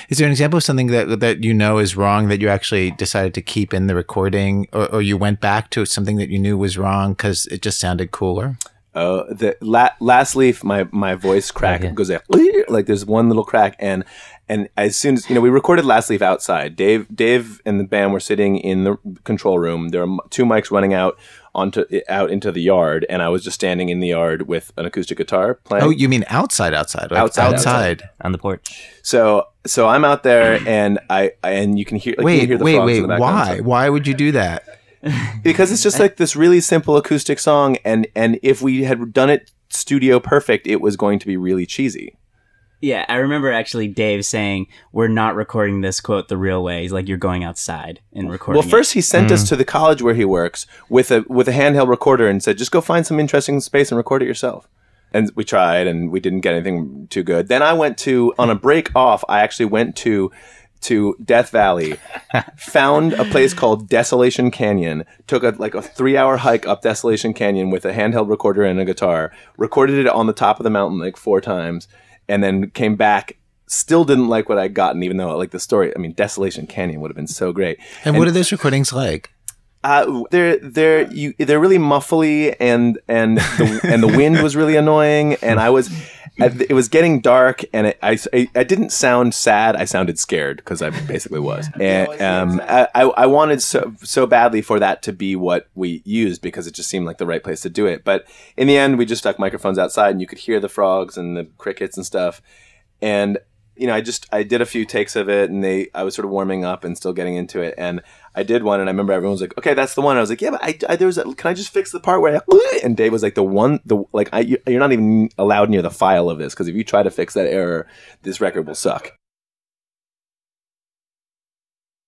Is there an example of something that you know is wrong that you actually decided to keep in the recording, or you went back to something that you knew was wrong because it just sounded cooler? The last leaf, my voice crack goes like there's one little crack, and as soon as we recorded Last Leaf outside. Dave and the band were sitting in the control room. There are two mics running out into the yard, and I was just standing in the yard with an acoustic guitar playing. Oh, you mean outside? Like outside on the porch. So I'm out there, and you can hear. Like, you can hear the frogs in the background. Why would you do that? Because it's just like this really simple acoustic song, and if we had done it studio perfect, it was going to be really cheesy. Yeah, I remember actually Dave saying, "We're not recording this quote the real way." He's like, "You're going outside and recording." Well, first he sent us to the college where he works with a handheld recorder and said, "Just go find some interesting space and record it yourself." And we tried, and we didn't get anything too good. Then I went on a break off. I actually went to Death Valley, found a place called Desolation Canyon, took a 3-hour hike up Desolation Canyon with a handheld recorder and a guitar, recorded it on the top of the mountain like 4 times, and then came back. Still didn't like what I'd gotten, even though I like the story. I mean, Desolation Canyon would have been so great. And what are those recordings like? They're really muffly, and the wind was really annoying, and it was getting dark, and I didn't sound sad. I sounded scared because I basically was. And I wanted so badly for that to be what we used because it just seemed like the right place to do it. But in the end, we just stuck microphones outside, and you could hear the frogs and the crickets and stuff. And I did a few takes of it, and I was sort of warming up and still getting into it. And I did one, and I remember everyone was like, "Okay, that's the one." I was like, "Yeah, but can I just fix the part where?" And Dave was like, "You're not even allowed near the file of this because if you try to fix that error, this record will suck."